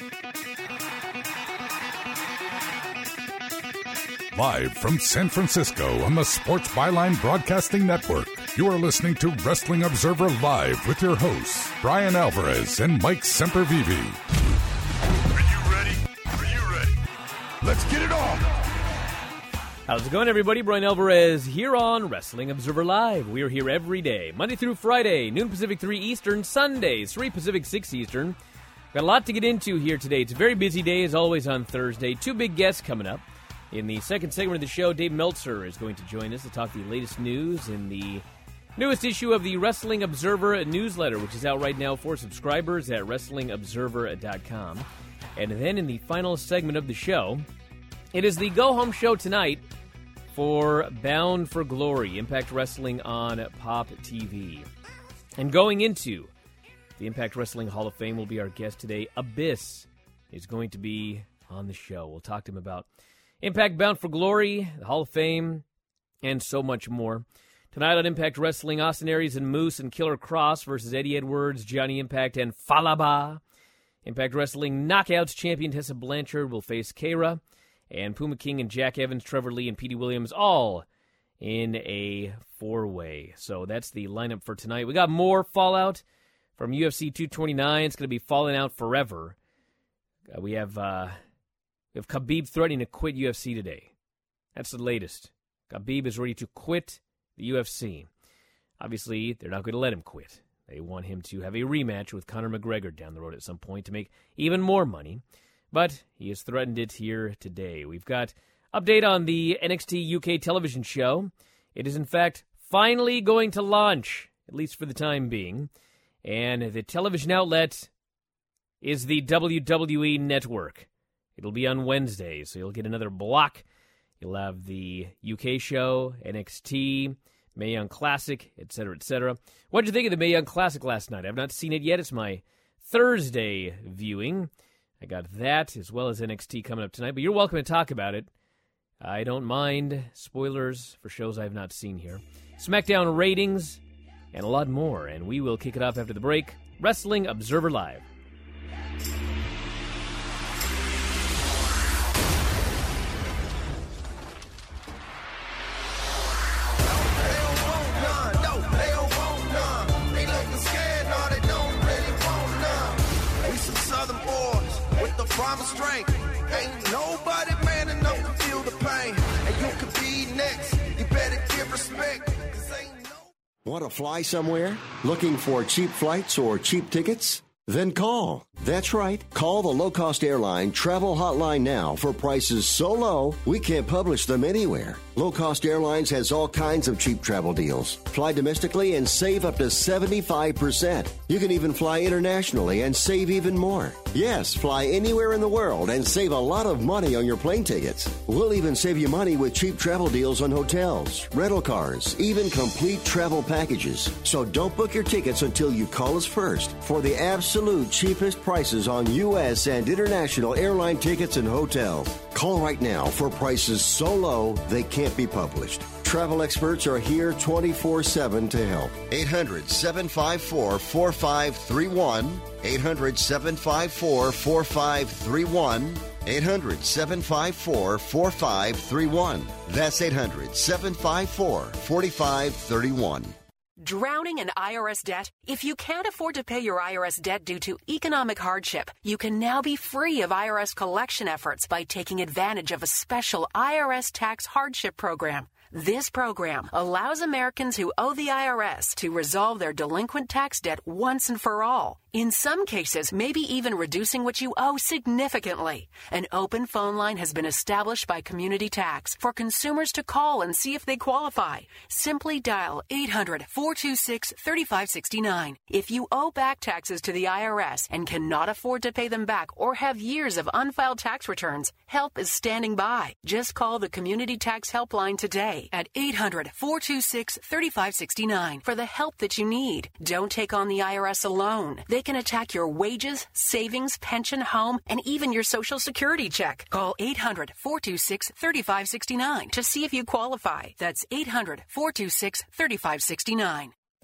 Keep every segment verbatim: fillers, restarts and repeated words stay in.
Live from San Francisco on the Sports Byline Broadcasting Network, you are listening to Wrestling Observer Live with your hosts, Brian Alvarez and Mike Sempervive. Are you ready? Are you ready? Let's get it on! How's it going, everybody? Brian Alvarez here on Wrestling Observer Live. We are here every day, Monday through Friday, noon Pacific, three Eastern, Sundays, three Pacific, six Eastern. Got a lot to get into here today. It's a very busy day, as always, on Thursday. Two big guests coming up. In the second segment of the show, Dave Meltzer is going to join us to talk the latest news in the newest issue of the Wrestling Observer newsletter, which is out right now for subscribers at wrestling observer dot com. And then in the final segment of the show, it is the go-home show tonight for Bound for Glory, Impact Wrestling on Pop T V. And going into the Impact Wrestling Hall of Fame will be our guest today. Abyss is going to be on the show. We'll talk to him about Impact, Bound for Glory, the Hall of Fame, and so much more. Tonight on Impact Wrestling, Austin Aries and Moose and Killer Cross versus Eddie Edwards, Johnny Impact, and Falaba. Impact Wrestling Knockouts champion Tessa Blanchard will face Keira, and Puma King and Jack Evans, Trevor Lee, and Petey Williams all in a four-way. So that's the lineup for tonight. We got more Fallout from U F C two twenty-nine. It's going to be falling out forever. Uh, we have... Uh, We have Khabib threatening to quit U F C today. That's the latest. Khabib is ready to quit the U F C. Obviously, they're not going to let him quit. They want him to have a rematch with Conor McGregor down the road at some point to make even more money. But he has threatened it here today. We've got update on the N X T U K television show. It is, in fact, finally going to launch, at least for the time being. And the television outlet is the W W E Network. It'll be on Wednesday, so you'll get another block. You'll have the U K show, N X T, Mae Young Classic, et cetera, et cetera. What did you think of the Mae Young Classic last night? I've not seen it yet. It's my Thursday viewing. I got that as well as N X T coming up tonight, but you're welcome to talk about it. I don't mind spoilers for shows I have not seen here. SmackDown ratings and a lot more, and we will kick it off after the break. Wrestling Observer Live. Promise strength. Ain't nobody man enough to feel the pain. And you could be next. You better give respect. Cause ain't no... Want to fly somewhere? Looking for cheap flights or cheap tickets? Then call. That's right. Call the low-cost airline travel hotline now for prices so low we can't publish them anywhere. Low-cost airlines has all kinds of cheap travel deals. Fly domestically and save up to seventy-five percent. You can even fly internationally and save even more. Yes, fly anywhere in the world and save a lot of money on your plane tickets. We'll even save you money with cheap travel deals on hotels, rental cars, even complete travel packages. So don't book your tickets until you call us first for the absolute cheapest prices on U S and international airline tickets and hotels. Call right now for prices so low they can't be published. Travel experts are here twenty-four seven to help. eight hundred, seven five four, four five three one. eight hundred, seven five four, four five three one. eight hundred, seven five four, four five three one. That's eight hundred, seven five four, four five three one. Drowning in I R S debt? If you can't afford to pay your I R S debt due to economic hardship, you can now be free of I R S collection efforts by taking advantage of a special I R S tax hardship program. This program allows Americans who owe the I R S to resolve their delinquent tax debt once and for all. In some cases, maybe even reducing what you owe significantly. An open phone line has been established by Community Tax for consumers to call and see if they qualify. Simply dial eight hundred, four two six, three five six nine. If you owe back taxes to the I R S and cannot afford to pay them back or have years of unfiled tax returns, help is standing by. Just call the Community Tax Helpline today at eight hundred, four two six, three five six nine for the help that you need. Don't take on the I R S alone. They can attack your wages, savings, pension, home, and even your Social Security check. Call eight hundred, four two six, three five six nine to see if you qualify. That's eight hundred, four two six, three five six nine.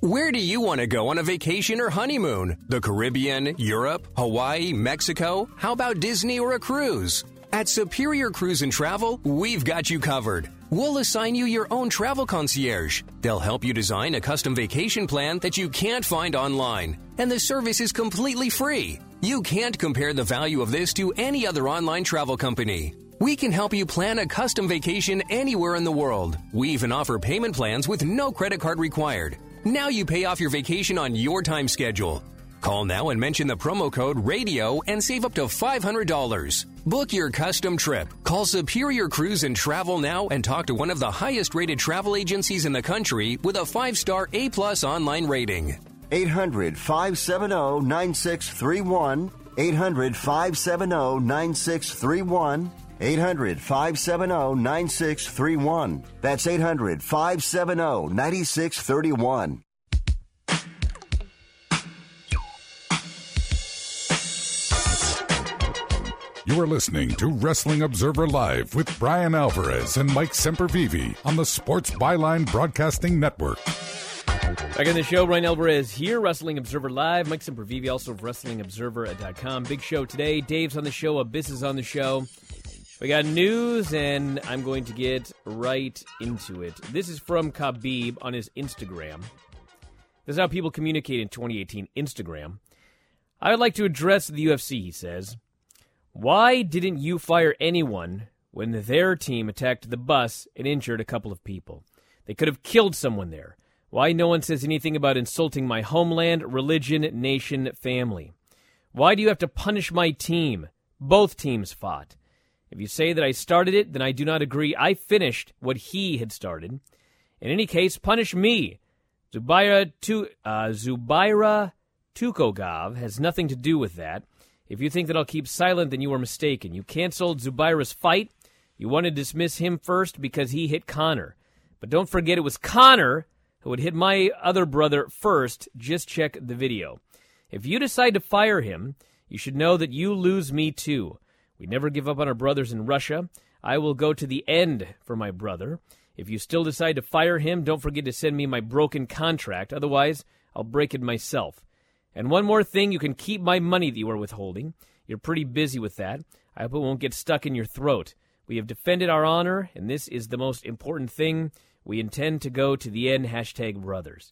Where do you want to go on a vacation or honeymoon? The Caribbean, Europe, Hawaii, Mexico? How about Disney or a cruise? At Superior Cruise and Travel, we've got you covered. We'll assign you your own travel concierge. They'll help you design a custom vacation plan that you can't find online. And the service is completely free. You can't compare the value of this to any other online travel company. We can help you plan a custom vacation anywhere in the world. We even offer payment plans with no credit card required. Now you pay off your vacation on your time schedule. Call now and mention the promo code RADIO and save up to five hundred dollars. Book your custom trip. Call Superior Cruise and Travel now and talk to one of the highest rated travel agencies in the country with a five-star A-plus online rating. eight hundred, five seven zero, nine six three one. eight hundred, five seven zero, nine six three one. eight hundred, five seven zero, nine six three one. That's eight hundred, five seven zero, nine six three one. You are listening to Wrestling Observer Live with Brian Alvarez and Mike Sempervive on the Sports Byline Broadcasting Network. Back on the show, Brian Alvarez here, Wrestling Observer Live. Mike Sempervive, also of Wrestling Observer dot com. Big show today. Dave's on the show. Abyss is on the show. We got news, and I'm going to get right into it. This is from Khabib on his Instagram. This is how people communicate in twenty eighteen, Instagram. I would like to address the U F C, he says. Why didn't you fire anyone when their team attacked the bus and injured a couple of people? They could have killed someone there. Why no one says anything about insulting my homeland, religion, nation, family? Why do you have to punish my team? Both teams fought. If you say that I started it, then I do not agree. I finished what he had started. In any case, punish me. Zubaira, tu- uh, Zubaira Tukhugov has nothing to do with that. If you think that I'll keep silent, then you are mistaken. You canceled Zubaira's fight. You want to dismiss him first because he hit Conor. But don't forget it was Conor who would hit my other brother first. Just check the video. If you decide to fire him, you should know that you lose me too. We never give up on our brothers in Russia. I will go to the end for my brother. If you still decide to fire him, don't forget to send me my broken contract. Otherwise, I'll break it myself. And one more thing, you can keep my money that you are withholding. You're pretty busy with that. I hope it won't get stuck in your throat. We have defended our honor, and this is the most important thing. We intend to go to the end, hashtag brothers.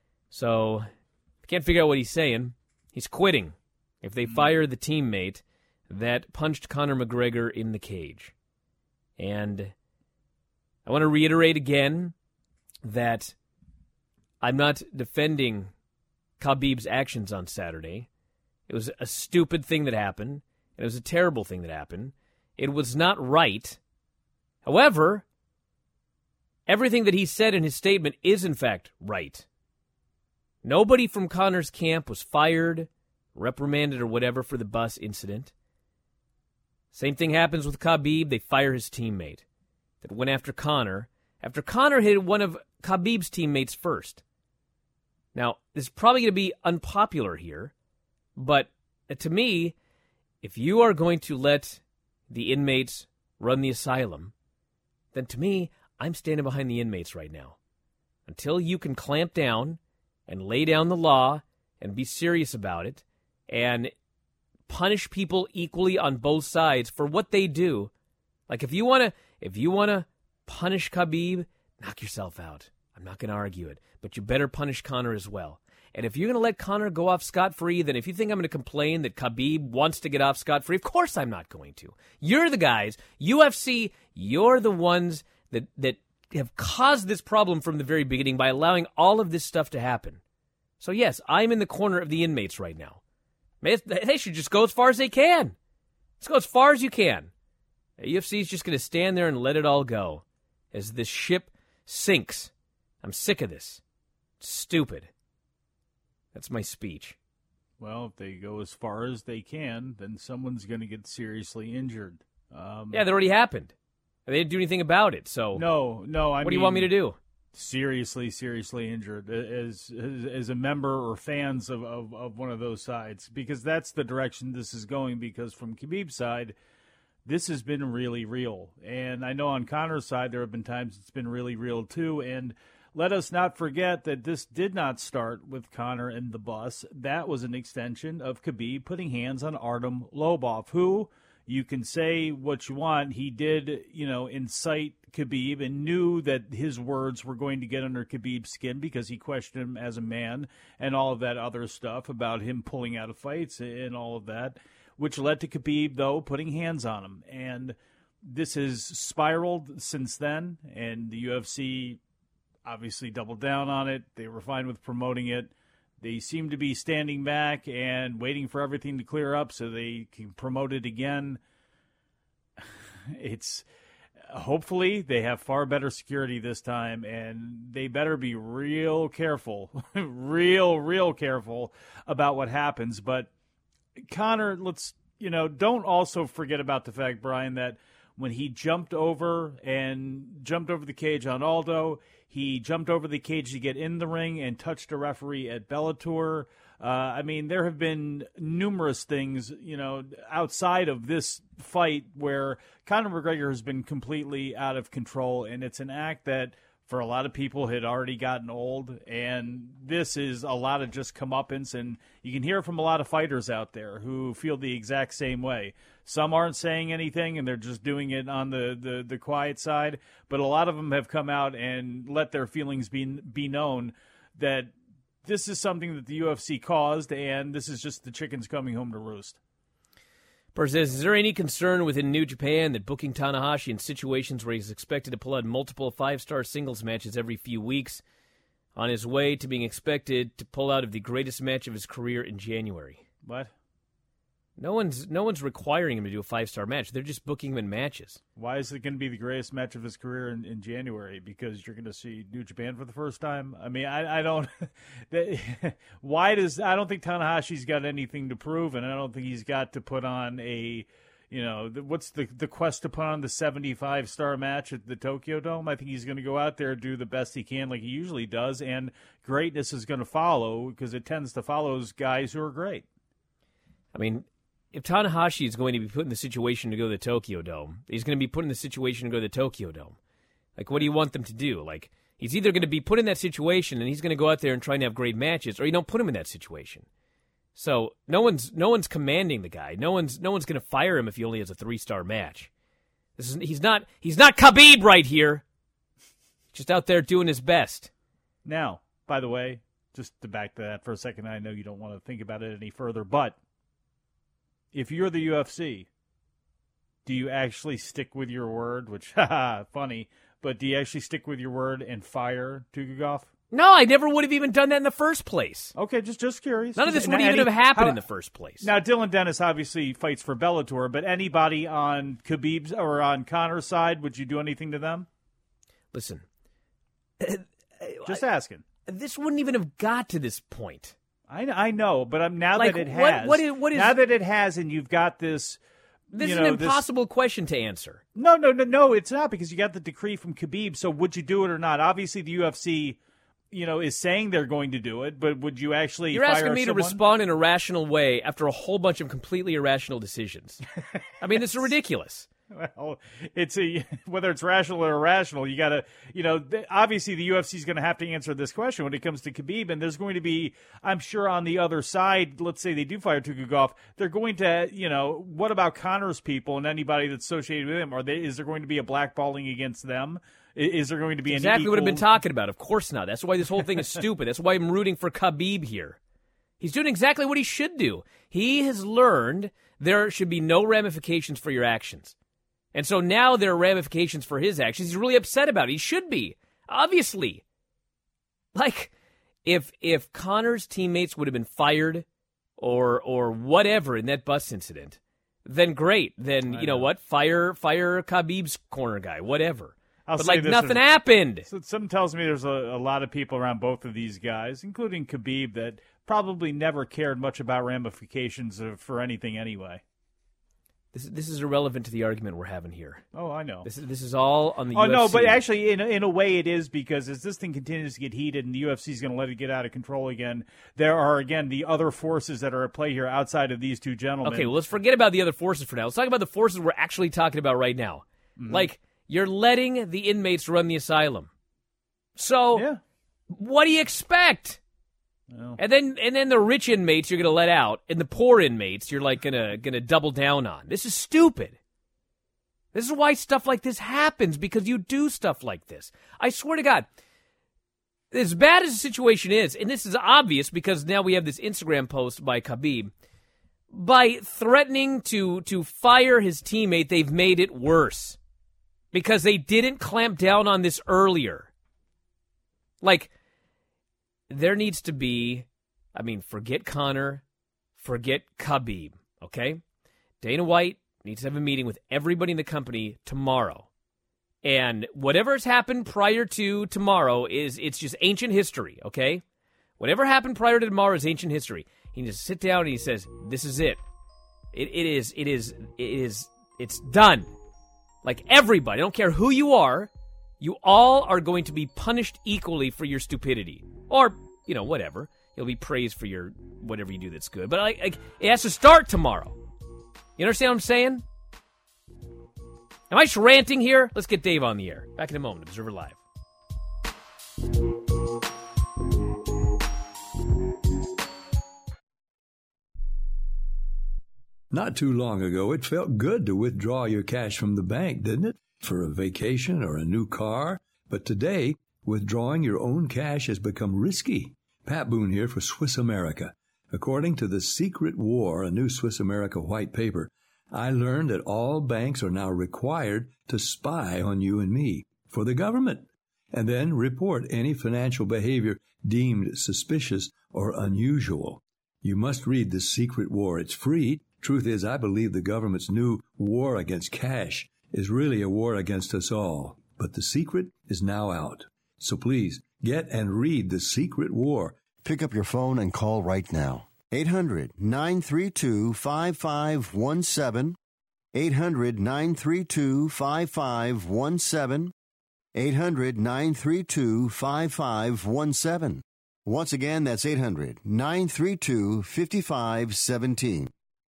So, I can't figure out what he's saying. He's quitting if they fire the teammate that punched Conor McGregor in the cage. And I want to reiterate again that I'm not defending Khabib's actions on Saturday. It was a stupid thing that happened. It was a terrible thing that happened. It was not right. However, everything that he said in his statement is in fact right. Nobody from Conor's camp was fired, reprimanded, or whatever for the bus incident. Same thing happens with Khabib. They fire his teammate that went after Conor, after Conor hit one of Khabib's teammates first. Now, this is probably going to be unpopular here, but to me, if you are going to let the inmates run the asylum, then to me, I'm standing behind the inmates right now. Until you can clamp down and lay down the law and be serious about it and punish people equally on both sides for what they do. Like if you want to if you want to punish Khabib, knock yourself out. I'm not going to argue it, but you better punish Conor as well. And if you're going to let Conor go off scot-free, then if you think I'm going to complain that Khabib wants to get off scot-free, of course I'm not going to. You're the guys, U F C, you're the ones that that have caused this problem from the very beginning by allowing all of this stuff to happen. So yes, I'm in the corner of the inmates right now. They should just go as far as they can. Let's go as far as you can. The U F C is just going to stand there and let it all go as this ship sinks. I'm sick of this. It's stupid. That's my speech. Well, if they go as far as they can, then someone's going to get seriously injured. Um, yeah, that already happened. They didn't do anything about it. So no, no. I what mean, do you want me to do? Seriously, seriously injured as as, as a member or fans of, of, of one of those sides, because that's the direction this is going. Because from Khabib's side, this has been really real, and I know on Conor's side there have been times it's been really real too. And let us not forget that this did not start with Conor and the bus. That was an extension of Khabib putting hands on Artem Lobov, who, you can say what you want, he did, you know, incite Khabib and knew that his words were going to get under Khabib's skin because he questioned him as a man and all of that other stuff about him pulling out of fights and all of that, which led to Khabib, though, putting hands on him. And this has spiraled since then, and the U F C obviously doubled down on it. They were fine with promoting it. They seem to be standing back and waiting for everything to clear up so they can promote it again. It's hopefully they have far better security this time, and they better be real careful, real, real careful about what happens. But Conor, let's, you know, don't also forget about the fact, Brian, that when he jumped over and jumped over the cage on Aldo, he jumped over the cage to get in the ring and touched a referee at Bellator. Uh, I mean, there have been numerous things, you know, outside of this fight where Conor McGregor has been completely out of control, and it's an act that for a lot of people had already gotten old, and this is a lot of just comeuppance, and you can hear from a lot of fighters out there who feel the exact same way. Some aren't saying anything, and they're just doing it on the, the, the quiet side, but a lot of them have come out and let their feelings be, be known that this is something that the U F C caused, and this is just the chickens coming home to roost. Burr says, is there any concern within New Japan that booking Tanahashi in situations where he's expected to pull out multiple five-star singles matches every few weeks on his way to being expected to pull out of the greatest match of his career in January? What? No one's no one's requiring him to do a five-star match. They're just booking him in matches. Why is it going to be the greatest match of his career in, in January? Because you're going to see New Japan for the first time? I mean, I, I don't – why does – I don't think Tanahashi's got anything to prove, and I don't think he's got to put on a – you know, the, what's the the quest to put on the seventy-five star match at the Tokyo Dome? I think he's going to go out there, do the best he can like he usually does, and greatness is going to follow because it tends to follow guys who are great. I mean – if Tanahashi is going to be put in the situation to go to the Tokyo Dome, he's going to be put in the situation to go to the Tokyo Dome. Like, what do you want them to do? Like, he's either going to be put in that situation and he's going to go out there and try and have great matches, or you don't put him in that situation. So no one's no one's commanding the guy. No one's no one's going to fire him if he only has a three star match. This is he's not he's not Khabib right here. Just out there doing his best. Now, by the way, just to back to that for a second, I know you don't want to think about it any further, but if you're the U F C, do you actually stick with your word? Which, haha, funny, but do you actually stick with your word and fire Tukhugov? No, I never would have even done that in the first place. Okay, just just curious. None of this just, would even have happened how, in the first place. Now, Dylan Dennis obviously fights for Bellator, but anybody on Khabib's or on Conor's side, would you do anything to them? Listen. Just asking. This wouldn't even have got to this point. I, I know, but I'm, now like, that it what, has, what is, what is, now that it has, and you've got this, this you is know, an impossible this, question to answer. No, no, no, no, it's not, because you got the decree from Khabib. So would you do it or not? Obviously, the U F C, you know, is saying they're going to do it, but would you actually? You're fire asking me someone? to respond in a rational way after a whole bunch of completely irrational decisions. I mean, this is ridiculous. Well, it's a whether it's rational or irrational, you got to, you know, obviously the U F C is going to have to answer this question when it comes to Khabib, and there's going to be, I'm sure, on the other side, let's say they do fire Tukhugov, they're going to, you know, what about Conor's people and anybody that's associated with him? Are they? Is there going to be a blackballing against them? Is there going to be an exactly equal... what I've been talking about? Of course not. That's why this whole thing is stupid. That's why I'm rooting for Khabib here. He's doing exactly what he should do. He has learned there should be no ramifications for your actions. And so now there are ramifications for his actions. He's really upset about it. He should be, obviously. Like, if if Conor's teammates would have been fired or or whatever in that bus incident, then great. Then, I you know, know what? Fire fire Khabib's corner guy, whatever. I'll but, say like, this nothing is, happened. So something tells me there's a, a lot of people around both of these guys, including Khabib, that probably never cared much about ramifications of, for anything anyway. This this is irrelevant to the argument we're having here. Oh, I know. This is this is all on the oh, U F C. Oh, no, but actually, in, in a way it is, because as this thing continues to get heated and the U F C is going to let it get out of control again, there are, again, the other forces that are at play here outside of these two gentlemen. Okay, well, let's forget about the other forces for now. Let's talk about the forces we're actually talking about right now. Mm-hmm. Like, you're letting the inmates run the asylum. So, yeah. what do you expect? Well. And then, and then the rich inmates you're going to let out, and the poor inmates you're like gonna gonna double down on. This is stupid. This is why stuff like this happens, because you do stuff like this. I swear to God, as bad as the situation is, and this is obvious because now we have this Instagram post by Khabib, by threatening to to fire his teammate, they've made it worse because they didn't clamp down on this earlier. Like, there needs to be, I mean, forget Conor, forget Khabib, okay? Dana White needs to have a meeting with everybody in the company tomorrow. And whatever has happened prior to tomorrow is, it's just ancient history, okay? Whatever happened prior to tomorrow is ancient history. He needs to sit down and he says, this is it. It, it is, it is, it is, it's done. Like everybody, I don't care who you are, you all are going to be punished equally for your stupidity. Or, you know, whatever. You'll be praised for your, whatever you do that's good. But I, I, it has to start tomorrow. You understand what I'm saying? Am I just ranting here? Let's get Dave on the air. Back in a moment, Observer Live. Not too long ago, it felt good to withdraw your cash from the bank, didn't it? For a vacation or a new car. But today, withdrawing your own cash has become risky. Pat Boone here for Swiss America. According to The Secret War, a new Swiss America white paper, I learned that all banks are now required to spy on you and me for the government, and then report any financial behavior deemed suspicious or unusual. You must read The Secret War. It's free. Truth is, I believe the government's new war against cash is really a war against us all. But the secret is now out. So please, get and read The Secret War. Pick up your phone and call right now. eight hundred, nine three two, five five one seven. eight hundred, nine three two, five five one seven. eight hundred, nine three two, five five one seven. Once again, that's eight hundred, nine three two, five five one seven.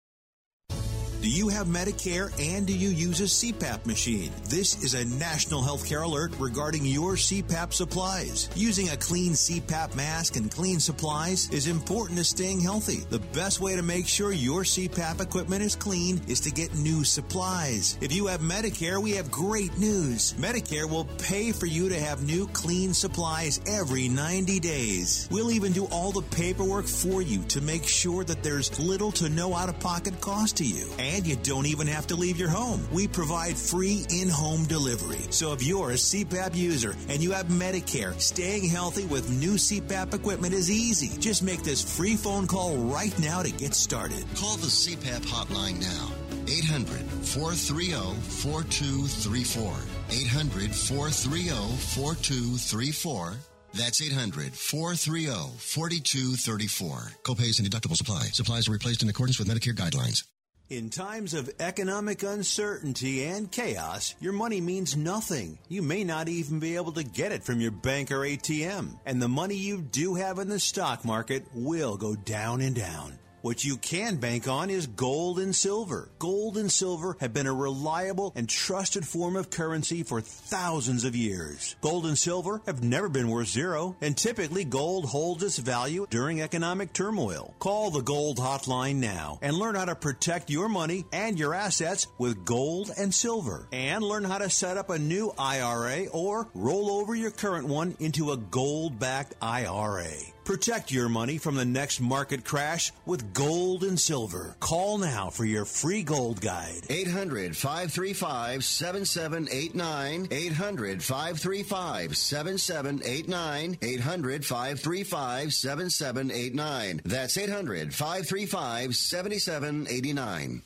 Do you have Medicare and do you use a C PAP machine? This is a national healthcare alert regarding your C PAP supplies. Using a clean C PAP mask and clean supplies is important to staying healthy. The best way to make sure your C PAP equipment is clean is to get new supplies. If you have Medicare, we have great news. Medicare will pay for you to have new clean supplies every ninety days. We'll even do all the paperwork for you to make sure that there's little to no out-of-pocket cost to you. And you don't even have to leave your home. We provide free in-home delivery. So if you're a C PAP user and you have Medicare, staying healthy with new C PAP equipment is easy. Just make this free phone call right now to get started. Call the C PAP hotline now. eight hundred, four three zero, four two three four. eight hundred, four three zero, four two three four. That's eight hundred, four three zero, four two three four. Copays and deductibles apply. Supplies are replaced in accordance with Medicare guidelines. In times of economic uncertainty and chaos, your money means nothing. You may not even be able to get it from your bank or A T M. And the money you do have in the stock market will go down and down. What you can bank on is gold and silver. Gold and silver have been a reliable and trusted form of currency for thousands of years. Gold and silver have never been worth zero, and typically gold holds its value during economic turmoil. Call the Gold Hotline now and learn how to protect your money and your assets with gold and silver. And learn how to set up a new I R A or roll over your current one into a gold-backed I R A. Protect your money from the next market crash with gold and silver. Call now for your free gold guide. eight hundred, five three five, seven seven eight nine. eight hundred, five three five, seven seven eight nine. eight hundred, five three five, seven seven eight nine. That's eight hundred, five three five, seven seven eight nine.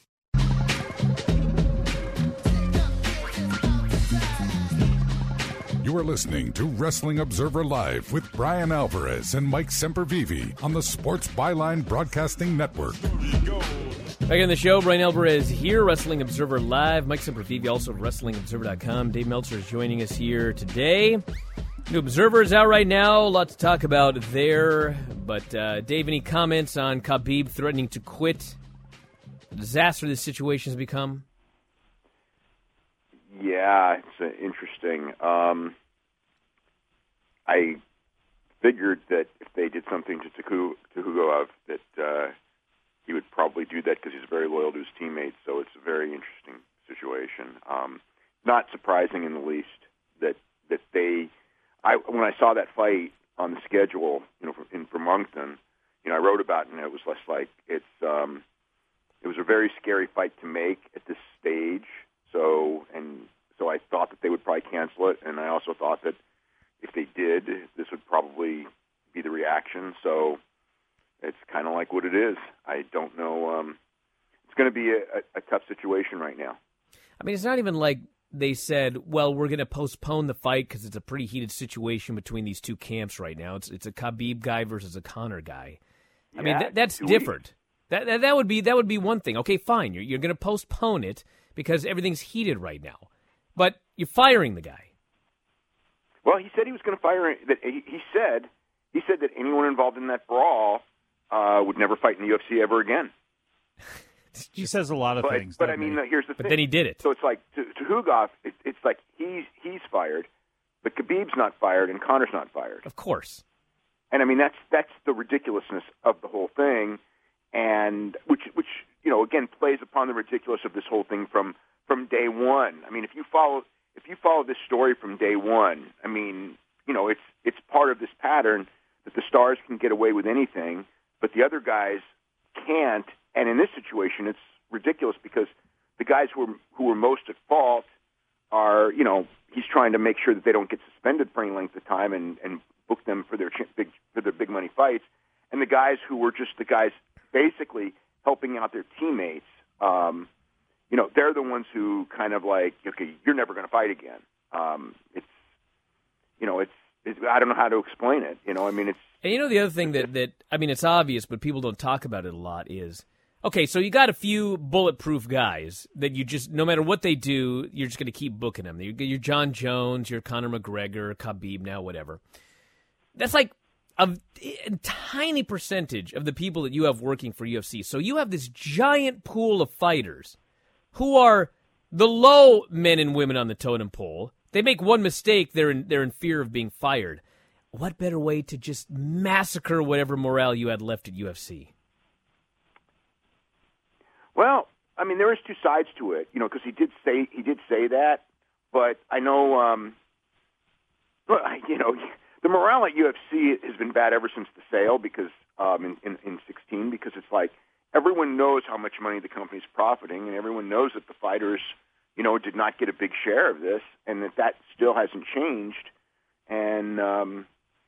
You are listening to Wrestling Observer Live with Brian Alvarez and Mike Sempervive on the Sports Byline Broadcasting Network. Back in the show, Brian Alvarez here, Wrestling Observer Live. Mike Sempervive, also of Wrestling Observer dot com. Dave Meltzer is joining us here today. New Observer is out right now. A lot to talk about there. But, uh, Dave, any comments on Khabib threatening to quit? The disaster this situation has become? Yeah, it's uh, interesting. Um, I figured that if they did something to Tukhugov, that uh, he would probably do that because he's very loyal to his teammates. So it's a very interesting situation. Um, not surprising in the least that that they. I when I saw that fight on the schedule, you know, in for Moncton, you know, I wrote about it, and it was less like it's. Um, it was a very scary fight to make at this stage. So and so I thought that they would probably cancel it, and I also thought that if they did, this would probably be the reaction. So it's kind of like what it is. I don't know. Um, it's going to be a, a, a tough situation right now. I mean, it's not even like they said, well, we're going to postpone the fight because it's a pretty heated situation between these two camps right now. It's it's a Khabib guy versus a Conor guy. I yeah, mean, th- that's different. That, that that would be that would be one thing. Okay, fine. You're you're going to postpone it because everything's heated right now, but you're firing the guy. Well, he said he was going to fire. That he, he said he said that anyone involved in that brawl uh, would never fight in the U F C ever again. He says a lot of but, things. But I mean, he? here's the but thing. But then he did it. So it's like to, to Hugov, it, it's like he's he's fired, but Khabib's not fired and Conor's not fired. Of course. And I mean, that's that's the ridiculousness of the whole thing, and which which you know again plays upon the ridiculous of this whole thing from from day one. I mean, if you follow if you follow this story from day one, I mean, you know, it's it's part of this pattern that the stars can get away with anything, but the other guys can't. And in this situation, it's ridiculous because the guys who are who are most at fault are, you know, he's trying to make sure that they don't get suspended for any length of time and, and book them for their big for their big money fights. And the guys who were just the guys basically helping out their teammates, um, you know, they're the ones who kind of like, okay, you're never going to fight again. Um, it's, you know, it's, it's I don't know how to explain it. You know, I mean, it's. And you know the other thing that that I mean, it's obvious, but people don't talk about it a lot is. Okay, so you got a few bulletproof guys that you just, no matter what they do, you're just going to keep booking them. You're, you're John Jones, you're Conor McGregor, Khabib now, whatever. That's like a, a tiny percentage of the people that you have working for U F C. So you have this giant pool of fighters who are the low men and women on the totem pole. They make one mistake, they're in, they're in fear of being fired. What better way to just massacre whatever morale you had left at U F C? Well, I mean, there is two sides to it, you know, because he did say he did say that, but I know, um, you know, the morale at U F C has been bad ever since the sale because um, in, in in sixteen, because it's like everyone knows how much money the company's profiting, and everyone knows that the fighters, you know, did not get a big share of this, and that that still hasn't changed, and um,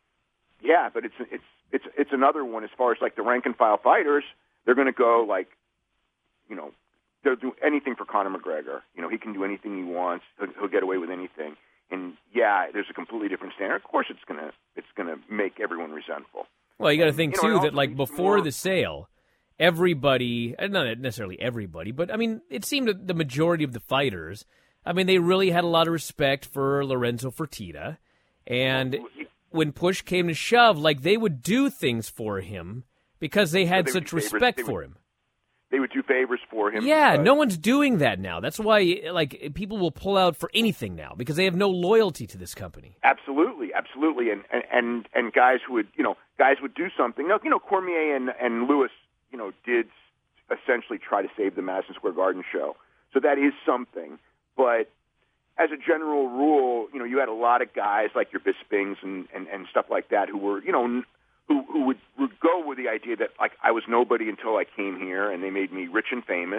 yeah, but it's it's it's it's another one as far as like the rank and file fighters, they're going to go like. You know, they'll do anything for Conor McGregor. You know, he can do anything he wants. He'll, he'll get away with anything. And yeah, there's a completely different standard. Of course, it's gonna it's gonna make everyone resentful. Well, you got to think and, you too know, that like before more... the sale, everybody, not necessarily everybody, but I mean, it seemed that the majority of the fighters, I mean, they really had a lot of respect for Lorenzo Fertitta, and when push came to shove, like they would do things for him because they had so they such respect for him. They would do favors for him. Yeah, no one's doing that now. That's why, like, people will pull out for anything now because they have no loyalty to this company. Absolutely, absolutely, and and and, and guys who would, you know, guys would do something. You know, Cormier and and Lewis, you know, did essentially try to save the Madison Square Garden show. So that is something. But as a general rule, you know, you had a lot of guys like your Bispings and and, and stuff like that who were, you know. Who, who would, would go with the idea that, like, I was nobody until I came here, and they made me rich and famous.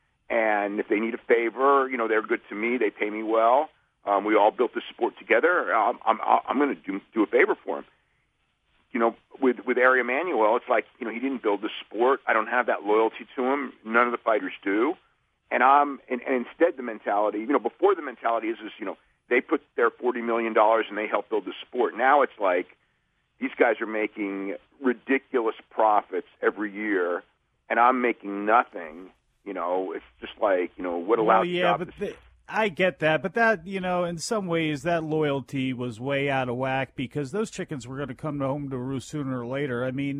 And if they need a favor, you know, they're good to me. They pay me well. Um, we all built this sport together. I'm, I'm, I'm going to do, do a favor for him. You know, with with Ari Emanuel, it's like, you know, he didn't build the sport. I don't have that loyalty to him. None of the fighters do. And I'm, and, and instead, the mentality, you know, before the mentality is, is, you know, they put their forty million dollars and they help build the sport. Now it's like, these guys are making ridiculous profits every year, and I'm making nothing. You know, it's just like, you know, what allows well, yeah, but the, I get that. But that, you know, in some ways, that loyalty was way out of whack because those chickens were going to come home to roost sooner or later. I mean,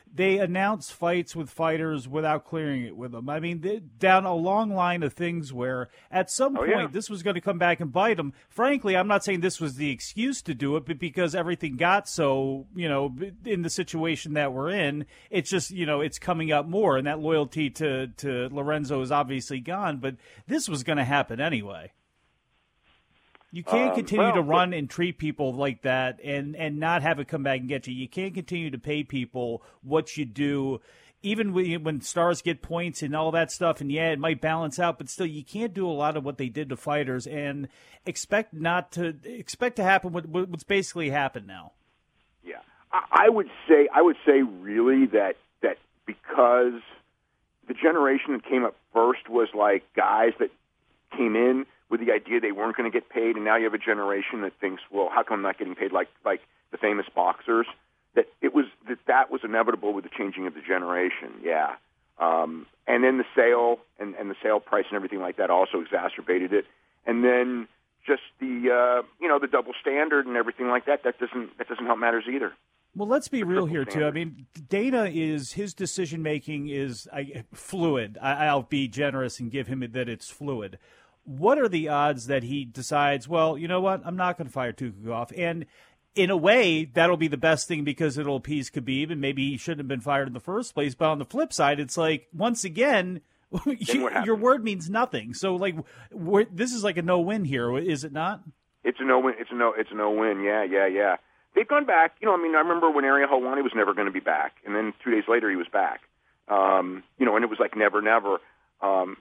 they announce fights with fighters without clearing it with them. I mean, they, down a long line of things where at some oh, point yeah. this was going to come back and bite them. Frankly, I'm not saying this was the excuse to do it, but because everything got so, you know, in the situation that we're in, it's just, you know, it's coming up more, and that loyalty to, to Lorenzo is obviously gone, but this was going to happen anyway. You can't um, continue well, to run and treat people like that and, and not have it come back and get you. You can't continue to pay people what you do, even when, when stars get points and all that stuff. And, yeah, it might balance out, but still you can't do a lot of what they did to fighters and expect not to expect to happen what, what's basically happened now. Yeah. I, I would say I would say really that that because the generation that came up first was like guys that came in with the idea they weren't going to get paid, and now you have a generation that thinks, well, how come I'm not getting paid like like the famous boxers? That it was that that was inevitable with the changing of the generation, yeah. Um, and then the sale and, and the sale price and everything like that also exacerbated it. And then just the uh, you know the double standard and everything like that that doesn't that doesn't help matters either. Well, let's be real here, too. I mean, Dana is, his decision-making is I, fluid. I, I'll be generous and give him that it's fluid. What are the odds that he decides, well, you know what, I'm not going to fire Tukhugov? And in a way, that'll be the best thing because it'll appease Khabib, and maybe he shouldn't have been fired in the first place. But on the flip side, it's like, once again, you, your word means nothing. So, like, we're, this is like a no-win here, is it not? It's a no-win. It's a no. It's a no-win. Yeah, yeah, yeah. They've gone back. You know, I mean, I remember when Ariel Helwani was never going to be back, and then two days later he was back. Um, you know, and it was like never, never. Um,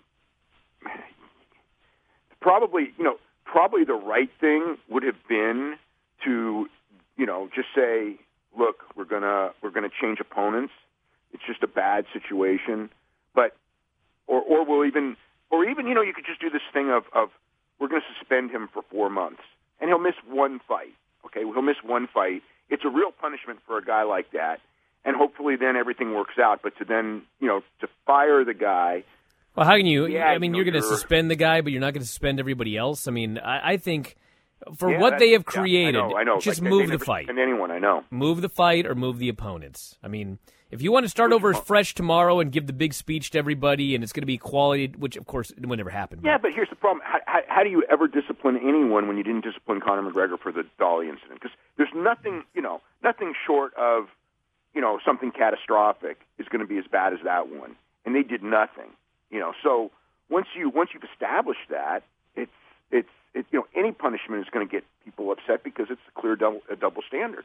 Probably, you know, probably the right thing would have been to, you know, just say, look, we're gonna we're gonna change opponents. It's just a bad situation, but or or we'll even or even you know you could just do this thing of of we're going to suspend him for four months and he'll miss one fight. Okay, he'll miss one fight. It's a real punishment for a guy like that, and hopefully then everything works out. But to then you know to fire the guy. Well, how can you? Yeah, I mean, you know, you're going to you're, suspend the guy, but you're not going to suspend everybody else. I mean, I, I think for yeah, what they have created, yeah, I know, I know. just like, move they, they the never fight. Suspend anyone, I know. Move the fight or move the opponents. I mean, if you want to start over fresh tomorrow and give the big speech to everybody, and it's going to be quality, which of course it would never happen. Yeah, but here's the problem: how, how, how do you ever discipline anyone when you didn't discipline Conor McGregor for the Dolly incident? Because there's nothing, you know, nothing short of, you know, something catastrophic is going to be as bad as that one, and they did nothing, you know. So once you once you've established that, it's it's it, you know any punishment is going to get people upset because it's a clear double, a double standard.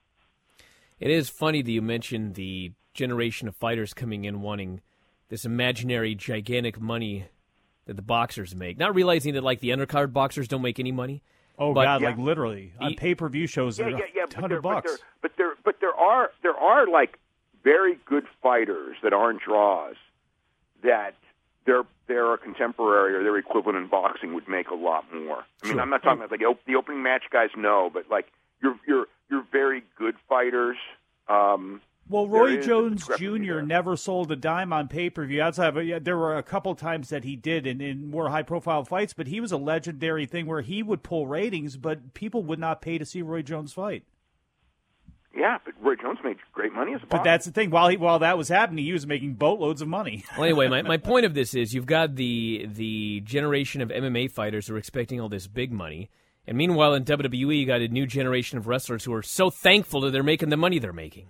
It is funny that you mentioned the generation of fighters coming in wanting this imaginary gigantic money that the boxers make, not realizing that like the undercard boxers don't make any money. Oh but, God, yeah. like literally on pay-per-view shows, yeah, are yeah, yeah, a hundred bucks. But there, but there, but there are there are like very good fighters that aren't draws that their their contemporary or their equivalent in boxing would make a lot more. I mean, Sure. I'm not talking about like the opening match guys, no, but like you're you're you're very good fighters. Um, Well, Roy there is Jones discrepancy Junior there. never sold a dime on pay-per-view. Outside of yeah, there were a couple times that he did in, in more high-profile fights, but he was a legendary thing where he would pull ratings, but people would not pay to see Roy Jones fight. Yeah, but Roy Jones made great money as a boxer. But that's the thing. While he, while that was happening, he was making boatloads of money. Well, anyway, my, my point of this is you've got the the generation of M M A fighters who are expecting all this big money, and meanwhile in W W E you got a new generation of wrestlers who are so thankful that they're making the money they're making.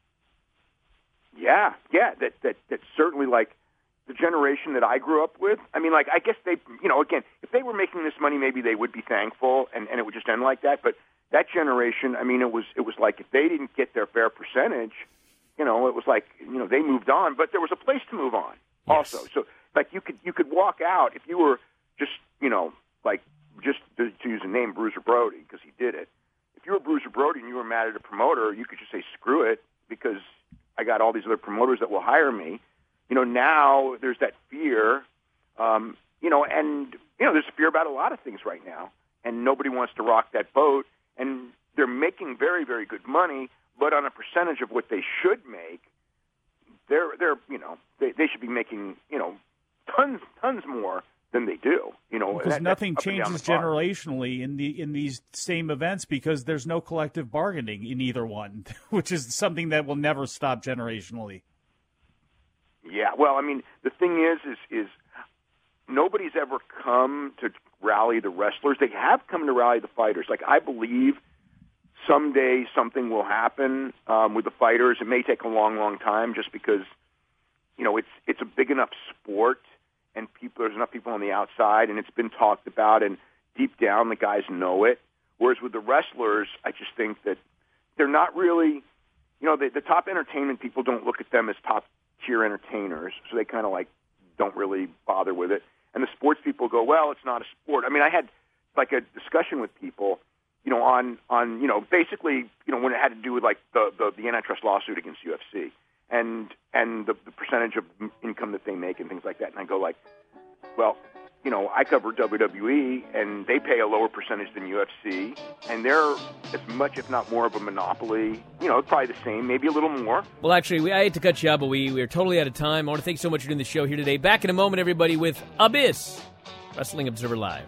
Yeah, yeah, that that that's certainly like the generation that I grew up with. I mean, like I guess they, you know, again, if they were making this money, maybe they would be thankful, and, and it would just end like that. But that generation, I mean, it was it was like if they didn't get their fair percentage, you know, it was like you know they moved on, but there was a place to move on Yes. also. So like you could you could walk out if you were just you know like just to, to use a name Bruiser Brody because he did it. If you were Bruiser Brody and you were mad at a promoter, you could just say screw it because I got all these other promoters that will hire me. You know, now there's that fear, um, you know, and, you know, there's fear about a lot of things right now, and nobody wants to rock that boat, and they're making very, very good money, but on a percentage of what they should make, they're, they're you know, they, they should be making, you know, tons, tons more than they do. You know, because that, nothing that's changes the generationally in the in these same events because there's no collective bargaining in either one, which is something that will never stop generationally. Yeah, well, I mean, the thing is, is, is nobody's ever come to rally the wrestlers. They have come to rally the fighters. Like, I believe someday something will happen um, with the fighters. It may take a long, long time just because, you know, it's it's a big enough sport and people there's enough people on the outside and it's been talked about and deep down the guys know it. Whereas with the wrestlers, I just think that they're not really, you know, the, the top entertainment people don't look at them as top tier entertainers, so they kind of like don't really bother with it. And the sports people go, well, it's not a sport. I mean, I had like a discussion with people, you know, on, on you know, basically, you know, when it had to do with like the, the, the antitrust lawsuit against U F C and and the, the percentage of income that they make and things like that. And I go like, well, you know, I cover W W E, and they pay a lower percentage than U F C, and they're as much, if not more, of a monopoly. You know, probably the same, maybe a little more. Well, actually, we, I hate to cut you out, but we, we are totally out of time. I want to thank you so much for doing the show here today. Back in a moment, everybody, with Abyss, Wrestling Observer Live.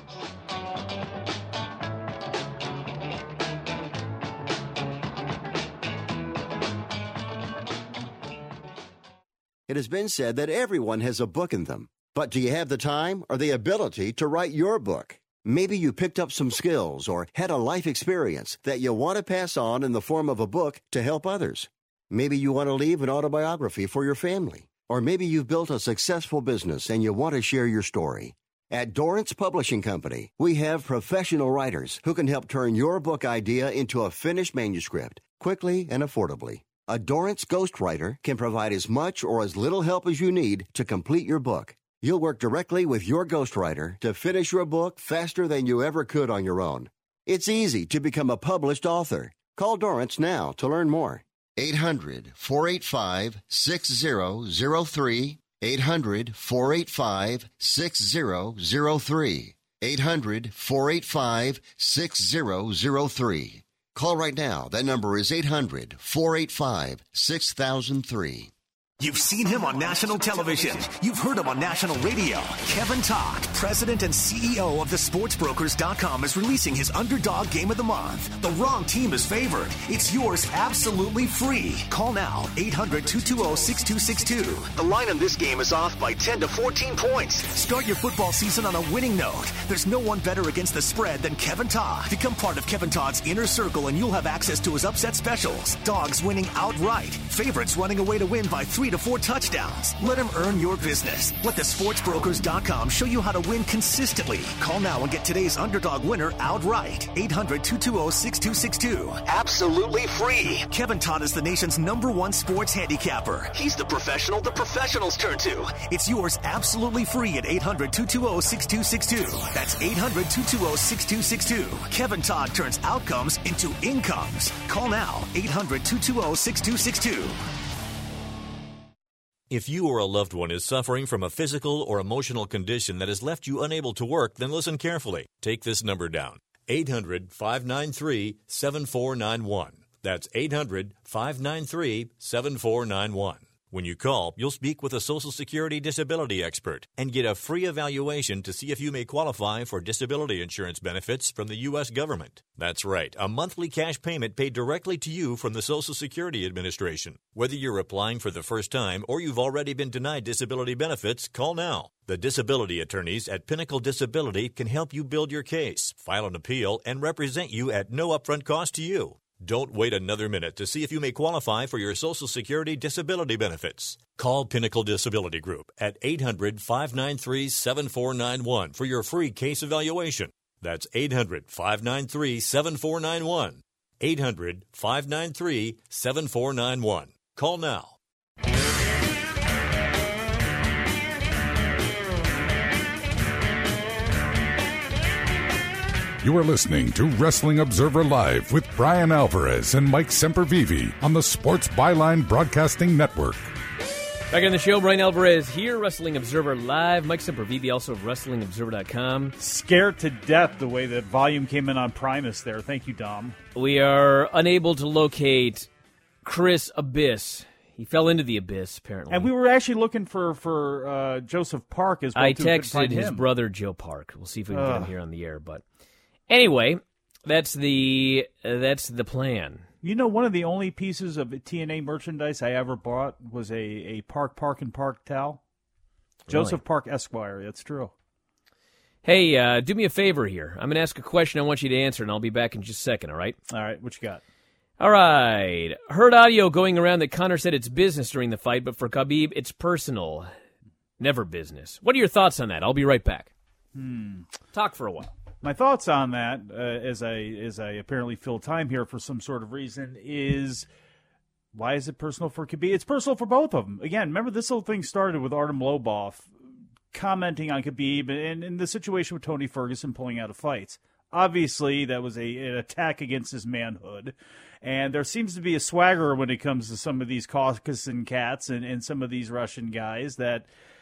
It has been said that everyone has a book in them. But do you have the time or the ability to write your book? Maybe you picked up some skills or had a life experience that you want to pass on in the form of a book to help others. Maybe you want to leave an autobiography for your family. Or maybe you've built a successful business and you want to share your story. At Dorrance Publishing Company, we have professional writers who can help turn your book idea into a finished manuscript quickly and affordably. A Dorrance ghostwriter can provide as much or as little help as you need to complete your book. You'll work directly with your ghostwriter to finish your book faster than you ever could on your own. It's easy to become a published author. Call Dorrance now to learn more. eight hundred, four eight five, six zero zero three. eight hundred, four eight five, six zero zero three. eight hundred, four eight five, six zero zero three. Call right now. That number is eight hundred, four eight five, six thousand three. You've seen him on national television. You've heard him on national radio. Kevin Todd, president and C E O of the sports brokers dot com, is releasing his underdog game of the month. The wrong team is favored. It's yours absolutely free. Call now, eight hundred, two two zero, six two six two. The line on this game is off by ten to fourteen points. Start your football season on a winning note. There's no one better against the spread than Kevin Todd. Become part of Kevin Todd's inner circle and you'll have access to his upset specials. Dogs winning outright. Favorites running away to win by three to four touchdowns. Let him earn your business. Let the sports brokers dot com show you how to win consistently. Call now and get today's underdog winner outright. eight hundred, two two zero, six two six two. Absolutely free. Kevin Todd is the nation's number one sports handicapper. He's the professional the professionals turn to. It's yours absolutely free at eight hundred, two two zero, six two six two. That's eight hundred, two two zero, six two six two. Kevin Todd turns outcomes into incomes. Call now, eight hundred, two two zero, six two six two. If you or a loved one is suffering from a physical or emotional condition that has left you unable to work, then listen carefully. Take this number down, eight hundred, five nine three, seven four nine one. That's eight hundred, five nine three, seven four nine one. When you call, you'll speak with a Social Security disability expert and get a free evaluation to see if you may qualify for disability insurance benefits from the U S government. That's right, a monthly cash payment paid directly to you from the Social Security Administration. Whether you're applying for the first time or you've already been denied disability benefits, call now. The disability attorneys at Pinnacle Disability can help you build your case, file an appeal, and represent you at no upfront cost to you. Don't wait another minute to see if you may qualify for your Social Security disability benefits. Call Pinnacle Disability Group at eight hundred, five nine three, seven four nine one for your free case evaluation. That's eight hundred, five nine three, seven four nine one. eight hundred, five nine three, seven four nine one. Call now. You are listening to Wrestling Observer Live with Brian Alvarez and Mike Sempervive on the Sports Byline Broadcasting Network. Back on the show, Brian Alvarez here, Wrestling Observer Live. Mike Sempervive, also of Wrestling Observer dot com. Scared to death the way that volume came in on Primus there. Thank you, Dom. We are unable to locate Chris Abyss. He fell into the abyss, apparently. And we were actually looking for, for uh, Joseph Park as well. I too, couldn't texted find his him. brother, Joe Park. We'll see if we can Ugh. get him here on the air. But anyway, that's the uh, that's the plan. You know, one of the only pieces of T N A merchandise I ever bought was a, a Park, Park, and Park towel. Joseph Really? Park Esquire. That's true. Hey, uh, do me a favor here. I'm going to ask a question I want you to answer, and I'll be back in just a second, all right? All right, what you got? All right. Heard audio going around that Conor said it's business during the fight, but for Khabib, it's personal. Never business. What are your thoughts on that? I'll be right back. Hmm. Talk for a while. My thoughts on that, uh, as I as I apparently fill time here for some sort of reason, is why is it personal for Khabib? It's personal for both of them. Again, remember this whole thing started with Artem Lobov commenting on Khabib and, and the situation with Tony Ferguson pulling out of fights. Obviously, that was a, an attack against his manhood. And there seems to be a swagger when it comes to some of these Caucasus cats and, and some of these Russian guys that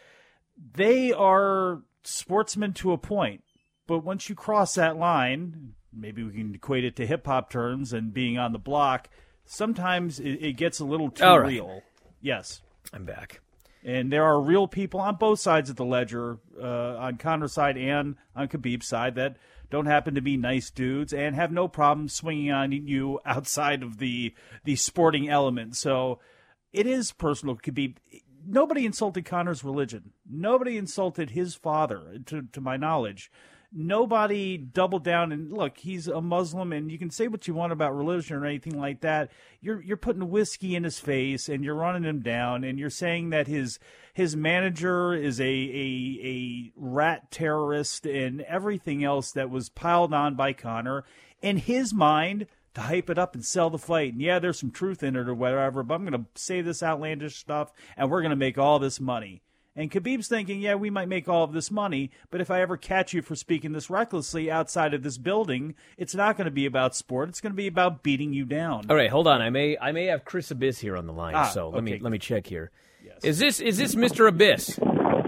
they are sportsmen to a point. But once you cross that line, maybe we can equate it to hip-hop terms and being on the block, sometimes it, it gets a little too All right. real. Yes. I'm back. And there are real people on both sides of the ledger, uh, on Conor's side and on Khabib's side, that don't happen to be nice dudes and have no problem swinging on you outside of the the sporting element. So it is personal. Khabib. Nobody insulted Conor's religion. Nobody insulted his father, to, to my knowledge. Nobody doubled down and look, he's a Muslim and you can say what you want about religion or anything like that. You're you're putting whiskey in his face and you're running him down and you're saying that his his manager is a a, a rat terrorist and everything else that was piled on by Conor in his mind to hype it up and sell the fight. And yeah, there's some truth in it or whatever, but I'm going to say this outlandish stuff and we're going to make all this money. And Khabib's thinking, yeah, we might make all of this money, but if I ever catch you for speaking this recklessly outside of this building, it's not going to be about sport. It's going to be about beating you down. All right, hold on. I may I may have Chris Abyss here on the line, Ah, so let me okay. let me check here. Yes. Is this is this Mister Abyss? This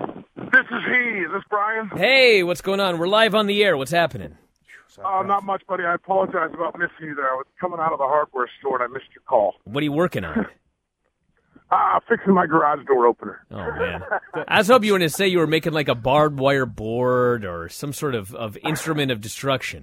is he. Is this Brian? Hey, what's going on? We're live on the air. What's happening? Uh, not much, buddy. I apologize about missing you there. I was coming out of the hardware store and I missed your call. What are you working on? Uh, fixing my garage door opener. Oh, man. I was hoping you were going to say you were making like a barbed wire board or some sort of, of instrument of destruction.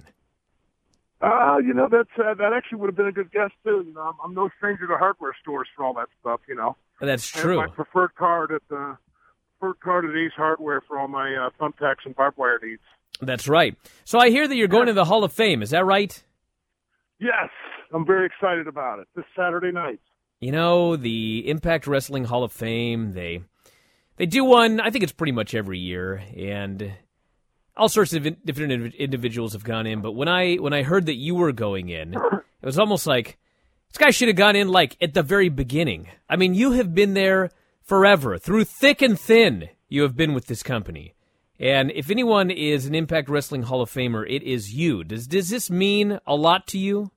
Uh, you know, that's, uh, that actually would have been a good guess, too. You know, I'm, I'm no stranger to hardware stores for all that stuff, you know. That's I have true. my preferred card at the preferred card at Ace Hardware for all my uh, thumbtacks and barbed wire needs. That's right. So I hear that you're going to the Hall of Fame. Is that right? Yes, I'm very excited about it. This Saturday night. You know, the Impact Wrestling Hall of Fame, they they do one, I think it's pretty much every year, and all sorts of in, different indiv- individuals have gone in, but when I when I heard that you were going in, it was almost like, this guy should have gone in, like, at the very beginning. I mean, you have been there forever. Through thick and thin, you have been with this company. And if anyone is an Impact Wrestling Hall of Famer, it is you. Does does this mean a lot to you?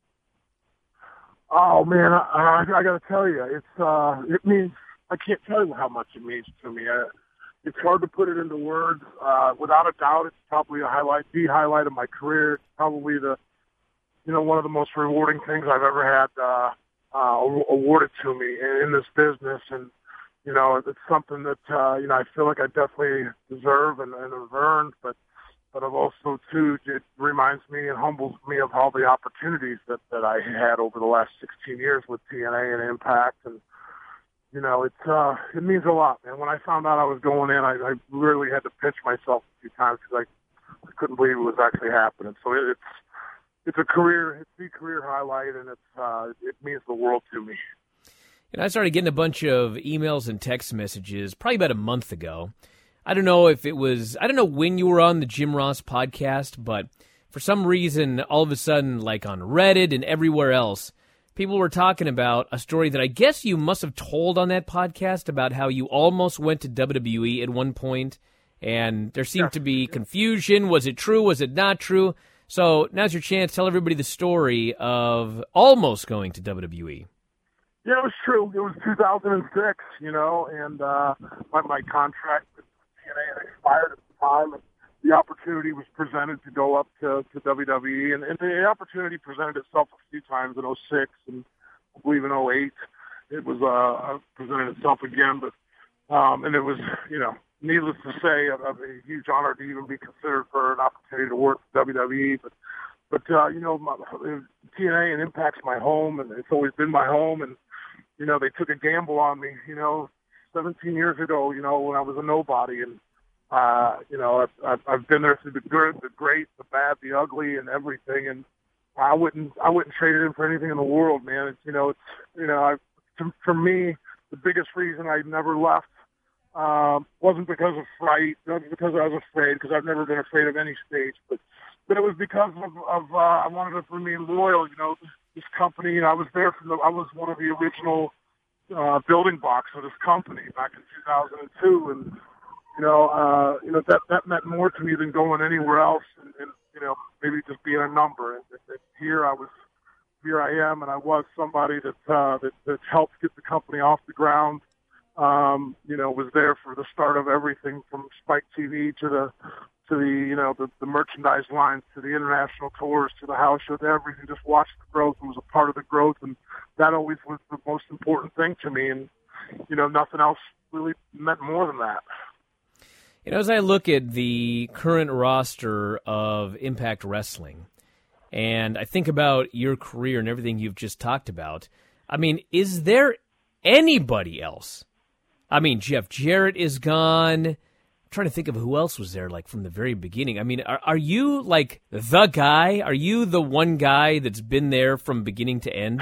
Oh man, I, I, I got to tell you, it's uh, it means I can't tell you how much it means to me. Uh, it's hard to put it into words. Uh, without a doubt, it's probably a highlight, the highlight of my career. It's probably the, you know, one of the most rewarding things I've ever had uh, uh, awarded to me in, in this business, and you know, it's something that uh, you know I feel like I definitely deserve and, and have earned, but. But I've also, too, it reminds me and humbles me of all the opportunities that, that I had over the last sixteen years with T N A and Impact. And, you know, it, uh, it means a lot, man. When I found out I was going in, I, I literally had to pinch myself a few times because I, I couldn't believe it was actually happening. So it, it's it's a career, it's the career highlight, and it's uh, it means the world to me. And I started getting a bunch of emails and text messages probably about a month ago. I don't know if it was, I don't know when you were on the Jim Ross podcast, but for some reason, all of a sudden, like on Reddit and everywhere else, people were talking about a story that I guess you must have told on that podcast about how you almost went to W W E at one point, and there seemed to be confusion. Was it true? Was it not true? So now's your chance. Tell everybody the story of almost going to W W E. Yeah, it was true. It was two thousand six, you know, and uh, my, my contract with T N A had expired at the time, and the opportunity was presented to go up to, to W W E, and, and the opportunity presented itself a few times in oh six and I believe in oh eight, it was uh, presented itself again. But um, and it was, you know, needless to say, a, a huge honor to even be considered for an opportunity to work for W W E. But but uh, you know, my, T N A and Impact's my home, and it's always been my home. And you know, they took a gamble on me, you know, seventeen years ago, you know, when I was a nobody, and uh, you know, I've, I've I've been there through the good, the great, the bad, the ugly, and everything, and I wouldn't I wouldn't trade it in for anything in the world, man. It's, you know, it's you know, I to, for me, the biggest reason I never left um, wasn't because of fright, not because I was afraid, because I've never been afraid of any stage, but but it was because of, of uh, I wanted to remain loyal, you know, this company. And I was there from the I was one of the original uh, building blocks of this company back in two thousand two, and you know, uh, you know that that meant more to me than going anywhere else, and, and you know, maybe just being a number. And, and here I was, here I am, and I was somebody that uh, that, that helped get the company off the ground. Um, you know, was there for the start of everything from Spike T V to the to the you know the, the merchandise lines to the international tours to the house shows, everything. Just watched the growth and was a part of the growth, and that always was the most important thing to me. And you know, nothing else really meant more than that. You know, as I look at the current roster of Impact Wrestling, and I think about your career and everything you've just talked about, I mean, is there anybody else? I mean, Jeff Jarrett is gone. I'm trying to think of who else was there, like, from the very beginning. I mean, are, are you, like, the guy? Are you the one guy that's been there from beginning to end?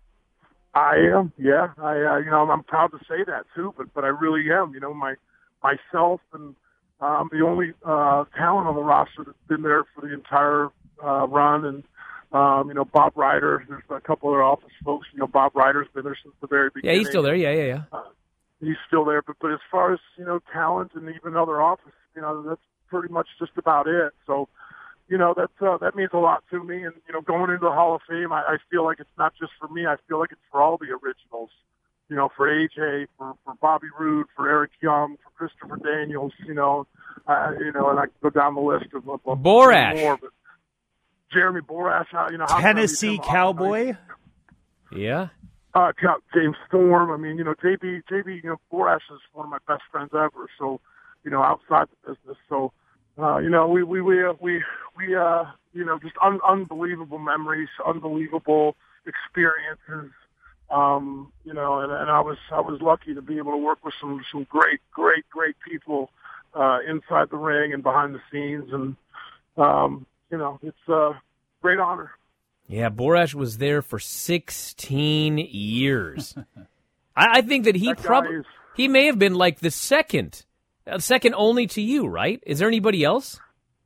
I am, yeah. I, uh, you know, I'm, I'm proud to say that, too, but but I really am. You know, my myself and I'm the only uh, talent on the roster that's been there for the entire uh, run, and um, you know, Bob Ryder. There's a couple other office folks. You know, Bob Ryder's been there since the very beginning. Yeah, he's still there. Yeah, yeah, yeah. Uh, he's still there, but but as far as you know, talent and even other office, you know, that's pretty much just about it. So, you know, that's uh, that means a lot to me. And you know, going into the Hall of Fame, I, I feel like it's not just for me. I feel like it's for all the originals. You know, for A J, for, for Bobby Roode, for Eric Young, for Christopher Daniels, you know, uh, you know, and I can go down the list of, of, of Borash. more. But Jeremy Borash, uh, you know, how Tennessee Cowboy. Yeah. Uh, James Storm. I mean, you know, J B, J B, you know, Borash is one of my best friends ever. So, you know, outside the business. So, uh, you know, we we we uh, we we uh, you know, just un- unbelievable memories, unbelievable experiences. Um, you know, and, and I was I was lucky to be able to work with some some great, great, great people uh, inside the ring and behind the scenes, and um, you know, it's a great honor. Yeah, Borash was there for sixteen years. I, I think that he That guy probably is- he may have been like the second, uh, second only to you, right? Is there anybody else?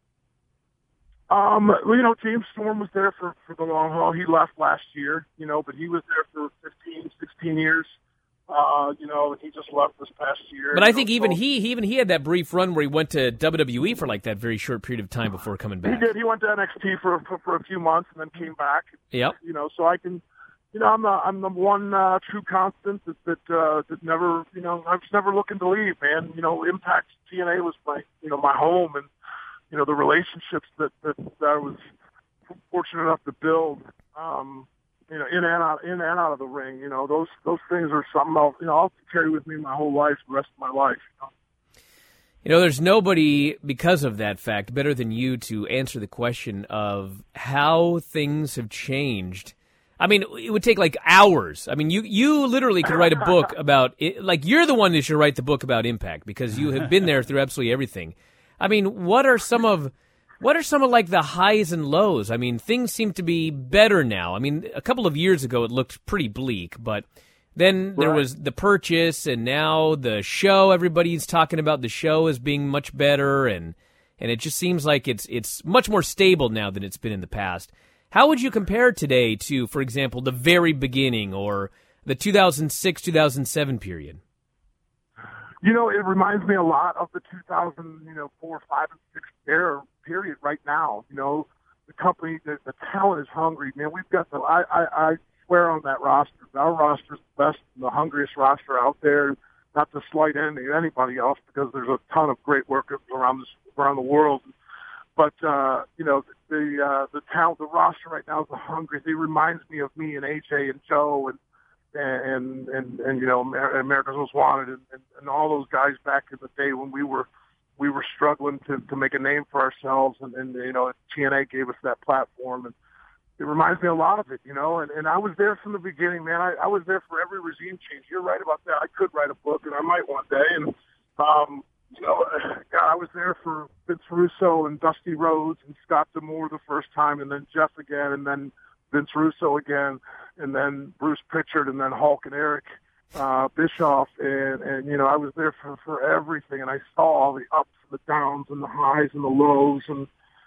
Um, well, you know, James Storm was there for, for the long haul. He left last year, you know, but he was there for fifteen, sixteen years. Uh, you know, and he just left this past year. But I you think know, even so- he, he even he had that brief run where he went to W W E for like that very short period of time before coming He back. did. He went to N X T for, for for a few months and then came back. Yep. You know, so I can, you know, I'm the I'm the one uh, true constant that that uh, that never, you know, I was never looking to leave, man. You know, Impact T N A was my, you know, my home, and you know, the relationships that that, that I was fortunate enough to build. Um, You know, in and out, in and out of the ring. You know, those those things are something I'll, you know, I'll carry with me my whole life, the rest of my life. You know? You know, there's nobody, because of that fact, better than you to answer the question of how things have changed. I mean, it would take like hours. I mean, you, you literally could write a book about it. Like, you're the one that should write the book about Impact because you have been there through absolutely everything. I mean, what are some of... What are some of, like, the highs and lows? I mean, things seem to be better now. I mean, a couple of years ago it looked pretty bleak, but then there Right. was the purchase, and now the show, everybody's talking about the show as being much better, and and it just seems like it's it's much more stable now than it's been in the past. How would you compare today to, for example, the very beginning or the two thousand six, two thousand seven period? You know, it reminds me a lot of the two thousand, you know, four, five, and six era period right now. You know, the company, the, the talent is hungry, man. We've got the, I, I, I swear on that roster. Our roster is the best, the hungriest roster out there. Not to slight any, anybody else because there's a ton of great work around this, around the world. But, uh, you know, the, uh, the talent, the roster right now is the hungry. It reminds me of me and A J and Joe and, and and and you know, America's Most Wanted, and, and, and all those guys back in the day when we were we were struggling to to make a name for ourselves, and, and you know, T N A gave us that platform, and it reminds me a lot of it, you know. And, and I was there from the beginning, man. I, I was there for every regime change. You're right about that. I could write a book, and I might one day. And um, you know, God, I was there for Vince Russo and Dusty Rhodes and Scott D'Amore the first time, and then Jeff again, and then Vince Russo again, and then Bruce Pritchard, and then Hulk and Eric uh, Bischoff, and, and, you know, I was there for, for everything, and I saw all the ups and the downs and the highs and the lows, and,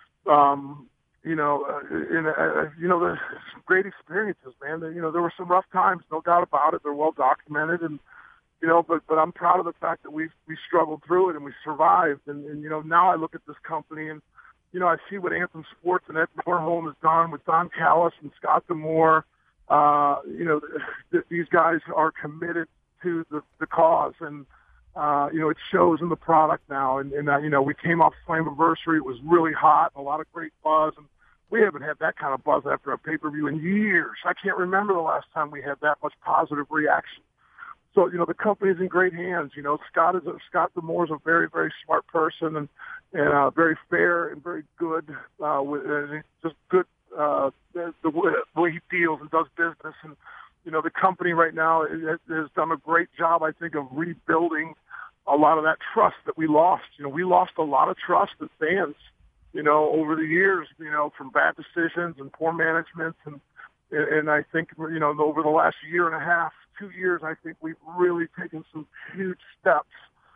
um, you know, uh, in, uh, you know, the great experiences, man. You know, there were some rough times, no doubt about it. They're well documented, and, you know, but, but I'm proud of the fact that we we struggled through it and we survived, and, and, you know, now I look at this company and, you know, I see what Anthem Sports and Ed Nordholm has done with Don Callis and Scott D'Amore. Uh, you know, th- th- these guys are committed to the, the cause, and, uh, you know, it shows in the product now. And, and uh, you know, we came off Slammiversary. It was really hot, a lot of great buzz. And we haven't had that kind of buzz after a pay-per-view in years. I can't remember the last time we had that much positive reaction. So, you know, the company's in great hands. You know, Scott is a, Scott D'Amore is a very, very smart person, and, and uh, very fair and very good, uh, with uh, just good, uh, the, the way he deals and does business. And, you know, the company right now has, has done a great job, I think, of rebuilding a lot of that trust that we lost. You know, we lost a lot of trust as fans, you know, over the years, you know, from bad decisions and poor management. And, and I think, you know, over the last year and a half, two years, I think we've really taken some huge steps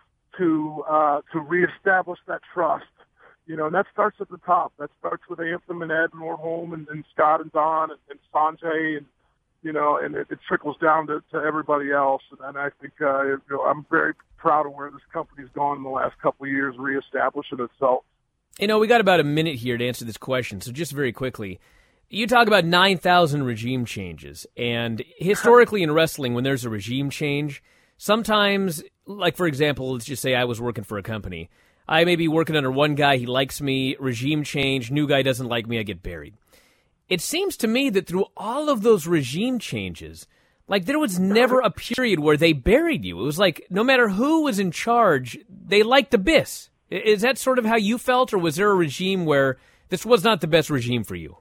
to uh, to reestablish that trust. You know, and that starts at the top. That starts with Anthem and Ed Nordholm and, and Scott and Don and, and Sanjay, and, you know, and it, it trickles down to, to everybody else. And, and I think uh, you know, I'm very proud of where this company's gone in the last couple of years, reestablishing itself. You know, we got about a minute here to answer this question, so just very quickly. You talk about nine thousand regime changes, and historically in wrestling, when there's a regime change, sometimes, like for example, let's just say I was working for a company. I may be working under one guy, he likes me, regime change, new guy doesn't like me, I get buried. It seems to me that through all of those regime changes, like there was never a period where they buried you. It was like no matter who was in charge, they liked the bis. Is that sort of how you felt, or was there a regime where this was not the best regime for you?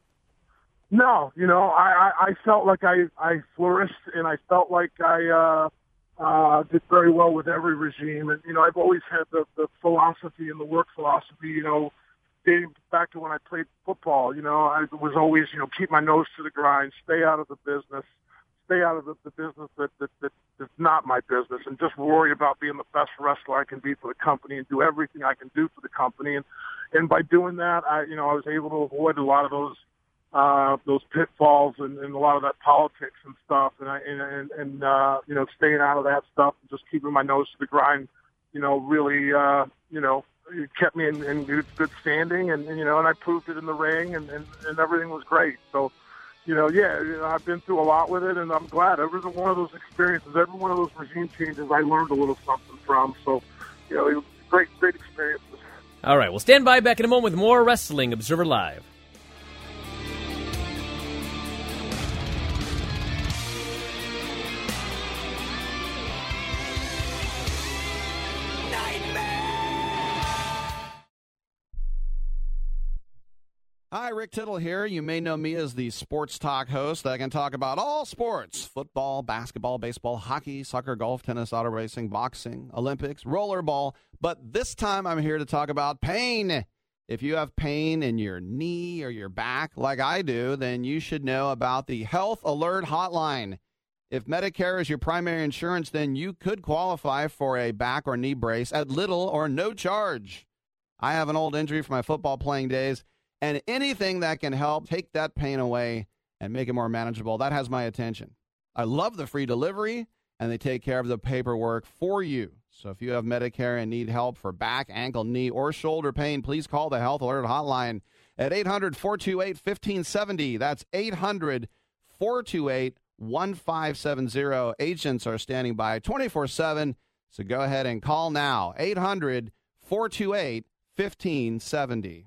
No, you know, I, I, I felt like I, I flourished, and I felt like I uh, uh, did very well with every regime. And, you know, I've always had the, the philosophy and the work philosophy, you know, dating back to when I played football. You know, I was always, you know, keep my nose to the grind, stay out of the business, stay out of the, the business that, that, that that's not my business, and just worry about being the best wrestler I can be for the company and do everything I can do for the company. And, and by doing that, I, you know, I was able to avoid a lot of those Uh, those pitfalls and, and a lot of that politics and stuff, and I, and, and uh, you know, staying out of that stuff and just keeping my nose to the grind, you know, really, uh, you know, it kept me in, in good, good standing, and, and you know, and I proved it in the ring, and, and, and everything was great. So, you know, yeah, you know, I've been through a lot with it, and I'm glad. Every one of those experiences, every one of those regime changes, I learned a little something from. So, you know, it was great, great experiences. All right, we'll stand by back in a moment with more Wrestling Observer Live. Hi, Rick Tittle here. You may know me as the sports talk host that can talk about all sports: football, basketball, baseball, hockey, soccer, golf, tennis, auto racing, boxing, Olympics, rollerball. But this time I'm here to talk about pain. If you have pain in your knee or your back like I do, then you should know about the Health Alert Hotline. If Medicare is your primary insurance, then you could qualify for a back or knee brace at little or no charge. I have an old injury from my football playing days, and anything that can help take that pain away and make it more manageable, that has my attention. I love the free delivery, and they take care of the paperwork for you. So if you have Medicare and need help for back, ankle, knee, or shoulder pain, please call the Health Alert Hotline at eight hundred, four two eight, one five seven zero. That's eight hundred, four two eight, one five seven zero. Agents are standing by twenty-four seven, so go ahead and call now, eight hundred, four two eight, one five seven zero.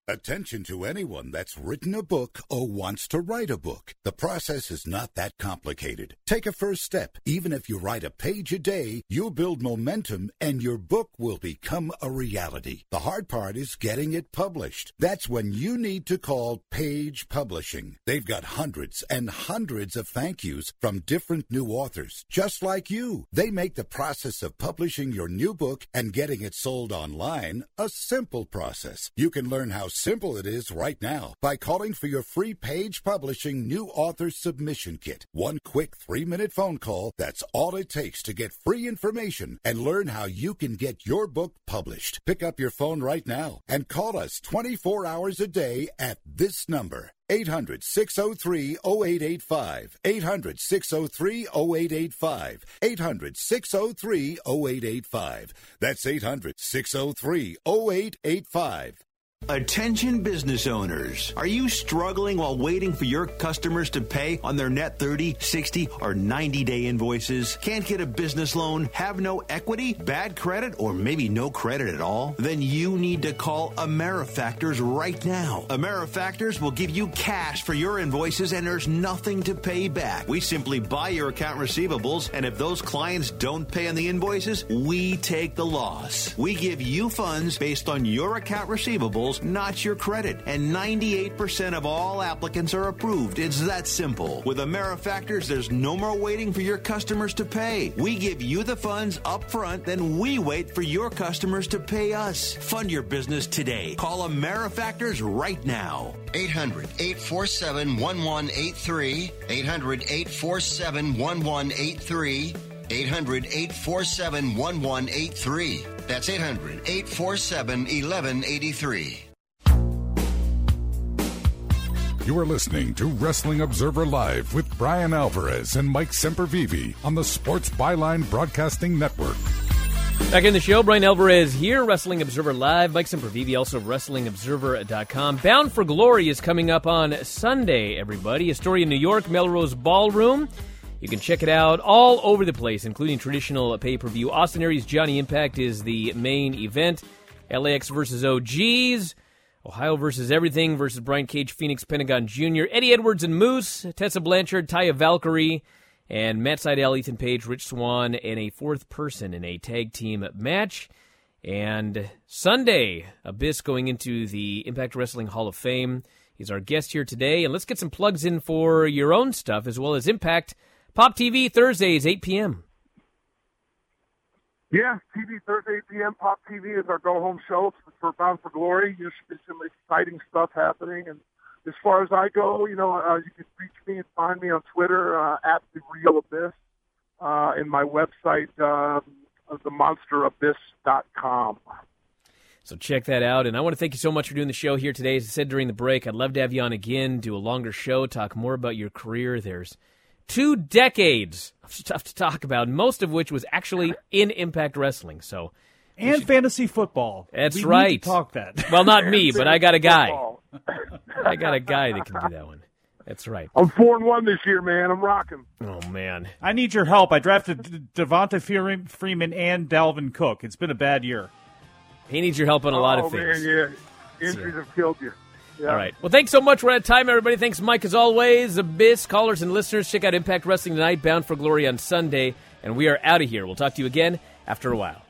Attention to anyone that's written a book or wants to write a book. The process is not that complicated. Take a first step. Even if you write a page a day, you'll build momentum and your book will become a reality. The hard part is getting it published. That's when you need to call Page Publishing. They've got hundreds and hundreds of thank yous from different new authors, just like you. They make the process of publishing your new book and getting it sold online a simple process. You can learn how simple it is right now by calling for your free Page Publishing New Author Submission Kit. One quick three-minute phone call, that's all it takes to get free information and learn how you can get your book published. Pick up your phone right now and call us twenty-four hours a day at this number. eight hundred, six oh three, oh eight eight five. eight hundred, six oh three, oh eight eight five. eight hundred, six oh three, oh eight eight five. That's eight hundred, six oh three, oh eight eight five. Attention business owners. Are you struggling while waiting for your customers to pay on their net thirty, sixty, or ninety-day invoices? Can't get a business loan? Have no equity? Bad credit? Or maybe no credit at all? Then you need to call AmeriFactors right now. AmeriFactors will give you cash for your invoices and there's nothing to pay back. We simply buy your account receivables, and if those clients don't pay on the invoices, we take the loss. We give you funds based on your account receivables, not your credit. And ninety-eight percent of all applicants are approved. It's that simple. With AmeriFactors, there's no more waiting for your customers to pay. We give you the funds up front, then we wait for your customers to pay us. Fund your business today. Call AmeriFactors right now. eight hundred, eight four seven, one one eight three. eight hundred, eight four seven, one one eight three. eight hundred, eight four seven, one one eight three. That's eight hundred, eight four seven, one one eight three. You are listening to Wrestling Observer Live with Brian Alvarez and Mike Sempervive on the Sports Byline Broadcasting Network. Back in the show, Brian Alvarez here, Wrestling Observer Live. Mike Sempervive, also of Wrestling Observer dot com. Bound for Glory is coming up on Sunday, everybody. A story in New York, Melrose Ballroom. You can check it out all over the place, including traditional pay-per-view. Austin Aries Johnny Impact is the main event. L A X versus O Gs. Ohio versus Everything versus Brian Cage, Phoenix, Pentagon Junior Eddie Edwards and Moose. Tessa Blanchard, Taya Valkyrie. And Matt Sydal, Ethan Page, Rich Swann, and a fourth person in a tag team match. And Sunday, Abyss going into the Impact Wrestling Hall of Fame. He's our guest here today. And let's get some plugs in for your own stuff, as well as Impact Pop T V Thursdays, eight p.m. Yeah, T V Thursday, eight p.m. Pop T V is our go-home show for Bound for Glory. There's been some exciting stuff happening. And as far as I go, you know, uh, you can reach me and find me on Twitter, uh, at The Real Abyss, uh, and my website, uh, the monster abyss dot com. So check that out. And I want to thank you so much for doing the show here today. As I said during the break, I'd love to have you on again, do a longer show, talk more about your career. There's two decades of stuff to talk about, most of which was actually in Impact Wrestling. So, and should... fantasy football. That's we right. Need to talk that. Well, not me, but I got a guy. I got a guy that can do that one. That's right. I'm four and one this year, man. I'm rocking. Oh man, I need your help. I drafted Devonta Freeman and Dalvin Cook. It's been a bad year. He needs your help on a lot oh, of things. Man, yeah, injuries have killed you. Yeah. All right. Well, thanks so much. We're out of time, everybody. Thanks, Mike, as always. Abyss, callers and listeners, check out Impact Wrestling tonight, Bound for Glory on Sunday, and we are out of here. We'll talk to you again after a while.